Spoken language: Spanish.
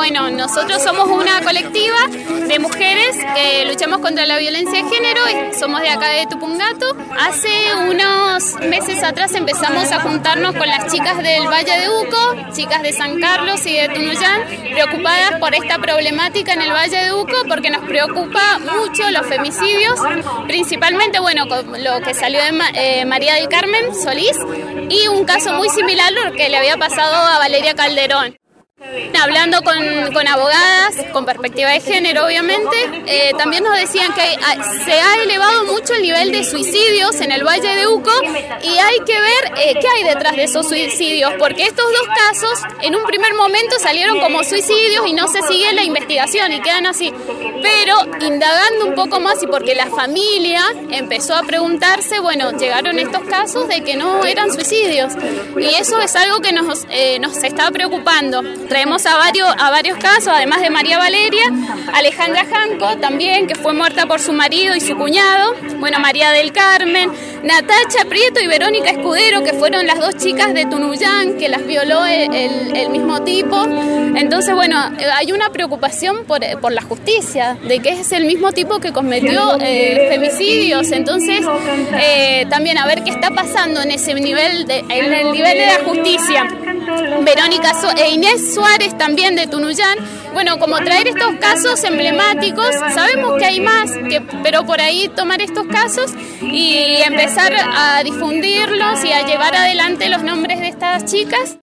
bueno, nosotros somos una colectiva de mujeres que luchamos contra la violencia de género, somos de acá de Tupungato. Hace unos meses atrás empezamos a juntarnos con las chicas del Valle de Uco, chicas de San Carlos y de Tunuyán, preocupadas por esta problemática en el Valle de Uco, porque nos preocupa mucho los femicidios, principalmente, bueno, lo que salió de María del Carmen Solís y un caso muy similar a lo que le había pasado a Valeria Calderón. Hablando con abogadas, con perspectiva de género obviamente, también nos decían que se ha elevado mucho el nivel de suicidios en el Valle de Uco y hay que ver qué hay detrás de esos suicidios, porque estos dos casos en un primer momento salieron como suicidios y no se sigue la investigación y quedan así, pero indagando un poco más y porque la familia empezó a preguntarse, bueno, llegaron estos casos de que no eran suicidios y eso es algo que nos está preocupando. Traemos a varios casos, además de María Valeria, Alejandra Janco también, que fue muerta por su marido y su cuñado, bueno, María del Carmen, Natacha Prieto y Verónica Escudero, que fueron las dos chicas de Tunuyán, que las violó el mismo tipo. Entonces, bueno, hay una preocupación por la justicia, de que es el mismo tipo que cometió femicidios. Entonces, también a ver qué está pasando en ese nivel, en el nivel de la justicia. Verónica Inés Suárez también de Tunuyán, bueno, como traer estos casos emblemáticos, sabemos que hay más, pero por ahí tomar estos casos y empezar a difundirlos y a llevar adelante los nombres de estas chicas.